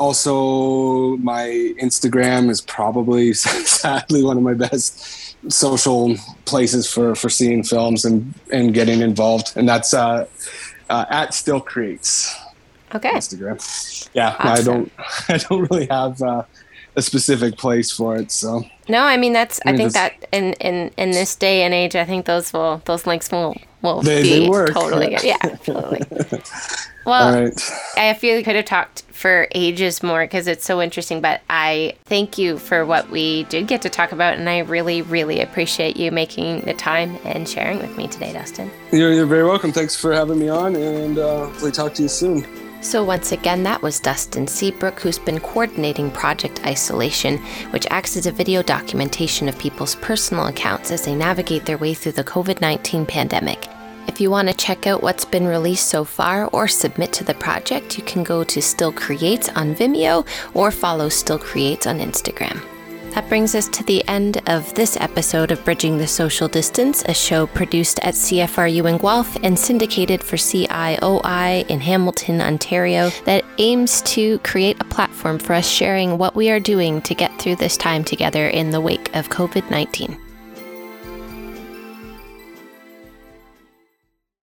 Also, my Instagram is probably, sadly, one of my best social places for, for seeing films and, and getting involved. And that's uh, uh, at Still Creates. Okay. Instagram. Yeah, awesome. I don't I don't really have uh, a specific place for it. So no, I mean that's I, mean, I think that in, in, in this day and age, I think those will those links will will they, be they work. totally good. Yeah, totally. Well, right. I feel we could have talked for ages more because it's so interesting, but I thank you for what we did get to talk about, and I really, really appreciate you making the time and sharing with me today, Dustin. You're, you're very welcome. Thanks for having me on, and uh, hopefully talk to you soon. So once again, that was Dustin Seabrook, who's been coordinating Project Isolation, which acts as a video documentation of people's personal accounts as they navigate their way through the covid nineteen pandemic. If you want to check out what's been released so far or submit to the project, you can go to Still Creates on Vimeo or follow Still Creates on Instagram. That brings us to the end of this episode of Bridging the Social Distance, a show produced at C F R U in Guelph and syndicated for C I O I in Hamilton, Ontario, that aims to create a platform for us sharing what we are doing to get through this time together in the wake of covid nineteen.